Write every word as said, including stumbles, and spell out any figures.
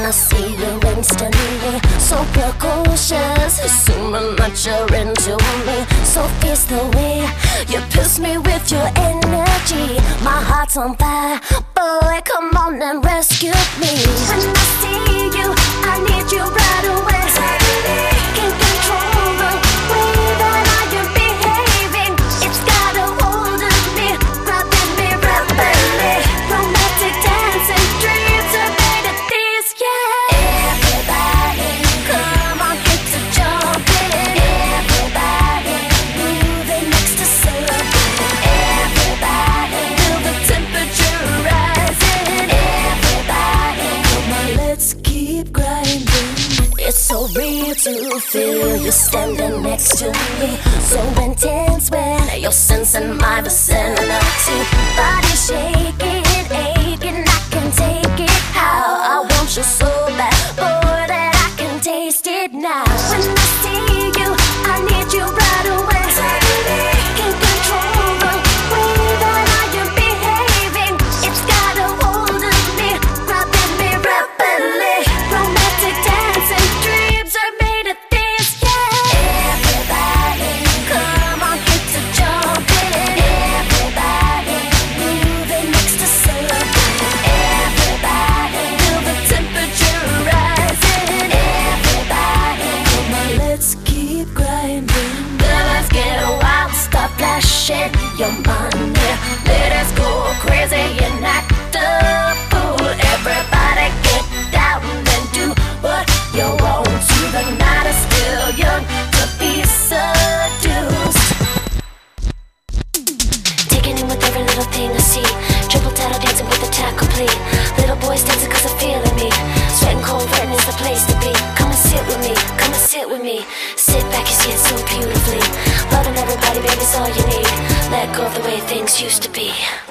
I see you instantly. So precocious, assuming that you're into me. So fierce the way you pierce me with your energy. My heart's on fire, boy, come on and rescue me. When I see you, I need you right away. Can't control the way that I am behaving. It's got a hold of me, grabbing me rapidly. Romantic dancing dreams are made of this, yeah. Everybody, come on, get to jumping. Everybody, moving next to celebrate. Everybody, feel the temperature rising. Everybody, come on, let's keep grinding. It's so real to feel you standing next to me. So intense when you're sensing my vicinity. Body shaking, aching, I can take it. How I want you so bad, boy, that I can taste it now. When I see you, I need you right away. Can't control the way that I am behaving. It's got a hold of me, grabbing me rapidly. Romantic dancing dreams are made of this, yeah. Everybody, come on, get to jumping. Everybody, moving next to celebrate. Everybody, feel the temperature rising. Everybody, come on, let's keep grinding. Then let's get wild, start flashing your money. Let us go crazy and act the fool. Everybody get down and do what you want to. The night is still young to be seduced. Taking in with every little thing I see. Triple tattle dancing with the tack complete. Little boys dancing cause they're feeling me. Sweating cold, burning is the place to be. Come and sit with me, come and sit with me. Sit back, you see it so beautifully. Loving everybody, baby's all you need. Let go of the way things used to be.